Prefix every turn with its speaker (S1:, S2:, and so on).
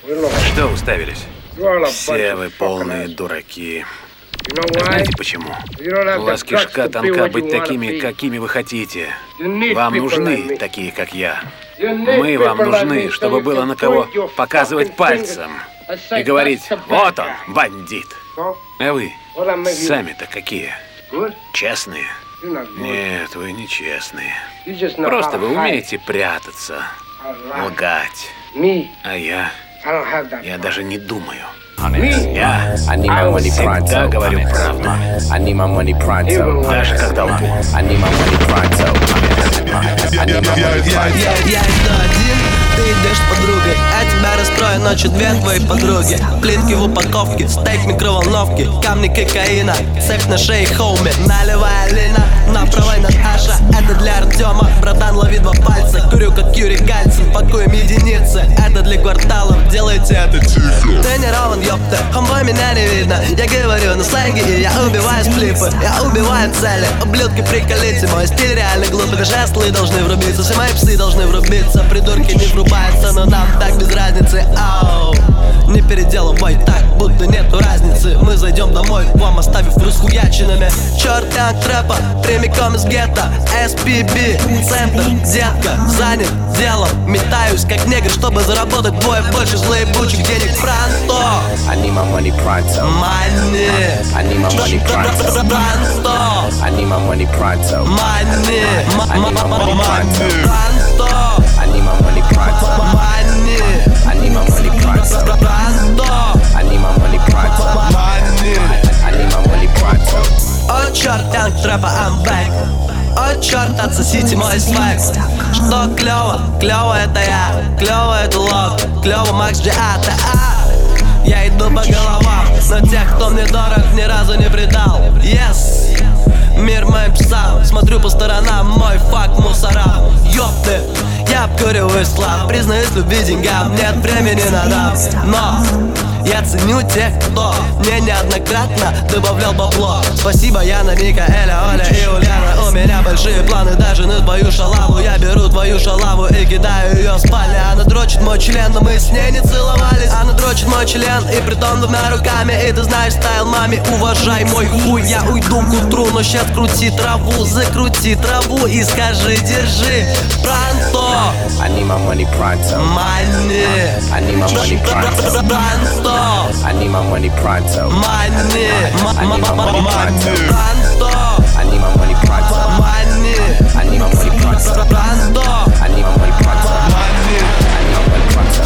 S1: Что уставились? Все вы полные дураки. Знаете почему? У вас кишка тонка быть такими, какими вы хотите. Вам нужны такие, как я. Мы вам нужны, чтобы было на кого показывать пальцем и говорить: вот он, бандит. А вы сами-то какие? Честные? Нет, вы не честные. Просто вы умеете прятаться, лгать. А я даже не думаю. Я всегда говорю правду. Даже когда лгу.
S2: Я иду один, ты идешь с подругой, а тебя расстрою ночью две твои подруги. Плитки в упаковке, стейк микроволновки, камни кокаина, цепь на шее хоуми, наливая лина. Направай, Наташа, это для Артема. Братан, лови два пальца, курю как Юрий Гальцин, пакуем единицы, это для кварталов, делайте это тихо. Тренирован, ёпта, хамбой меня не видно. Я говорю на сленге и я убиваю сплипы, я убиваю цели. Ублюдки, приколите, мой стиль реально глупый. Даже ослы должны врубиться, все мои псы должны врубиться. Придурки не врубаются, но нам так без разницы. Ау, не переделывай так, будто нету разницы. Мы зайдем домой, вам оставив расхуячинами. Чертяк трэпа, прямиком из гетто. SPB, центр, детка, занят делом. Метаюсь как негр, чтобы заработать вдвое больше злоебучих денег. Пранто,
S3: I need my money pronto.
S2: money,
S3: I need my money pronto.
S2: пранто,
S3: I need my money pronto.
S2: money,
S3: I need my money pronto.
S2: пранто,
S3: I need my money pronto.
S2: money,
S3: I need my money pronto.
S2: пранто,
S3: I need my money pronto. I need my money pronto.
S2: О, черт, танк трэпа, I'm back. О, черт, отсосите мой свайк. Что клёво, клёво это я, клёво это лог, клёво Макс G.A.T.A. Я иду по головам, но тех, кто мне дорог, ни разу не предал. Yes, мир моим псам, смотрю по сторонам, мой факт мусорам. Ёпты, я обкуриваю слав, признаюсь любви деньгам, нет времени на дам. Но я ценю тех, кто мне неоднократно добавлял бабло. Спасибо, Яна, Ника, Эля, Оля и Ульяна. У меня большие планы даже на твою шалаву. Я беру твою шалаву и кидаю ее в спальню. Она дрочит мой член, но мы с ней не целовались. Она дрочит мой член, и притом двумя руками. И ты знаешь стайл маме, уважай мой хуй. Я уйду к утру, но щас крути траву, закрути траву и скажи, держи. Пранто,
S3: I need my money pronto.
S2: money,
S3: I need my money pronto.
S2: пранто,
S3: I need my money pronto.
S2: money,
S3: I need my money pronto.
S2: пранто,
S3: I need my money pronto.
S2: money,
S3: I need my money pronto.
S2: пранто.